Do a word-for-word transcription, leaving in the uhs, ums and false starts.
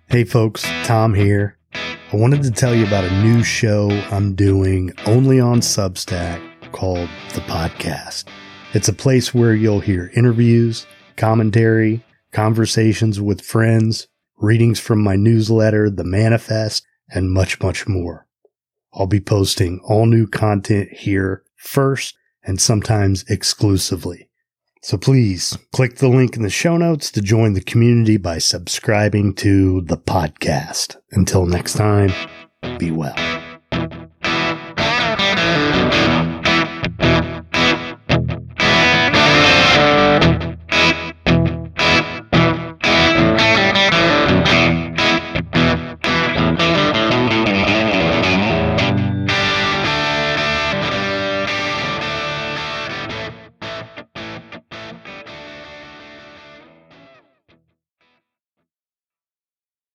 Hey folks, Tom here. I wanted to tell you about a new show I'm doing only on Substack called The Podcast. It's a place where you'll hear interviews, commentary, conversations with friends, readings from my newsletter, The Manifest, and much, much more. I'll be posting all new content here first and sometimes exclusively. So please click the link in the show notes to join the community by subscribing to The Podcast. Until next time, be well.